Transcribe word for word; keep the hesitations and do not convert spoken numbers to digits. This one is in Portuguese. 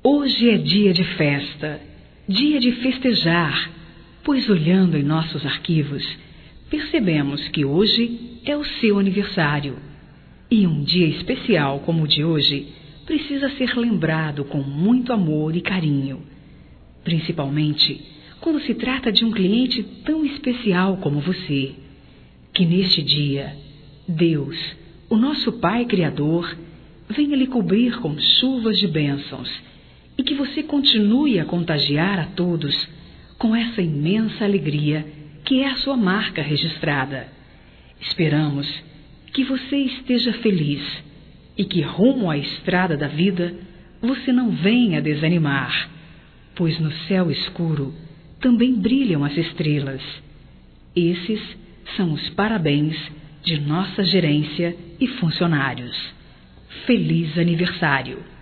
Hoje é dia de festa, dia de festejar, pois olhando em nossos arquivos, percebemos que hoje é o seu aniversário. E um dia especial como o de hoje precisa ser lembrado com muito amor e carinho, principalmente quando se trata de um cliente tão especial como você. Que neste dia, Deus, o nosso Pai Criador, venha lhe cobrir com chuvas de bênçãos e que você continue a contagiar a todos com essa imensa alegria que é a sua marca registrada. Esperamos que você esteja feliz e que rumo à estrada da vida você não venha desanimar, pois no céu escuro também brilham as estrelas. Esses são os parabéns de nossa gerência e funcionários. Feliz aniversário!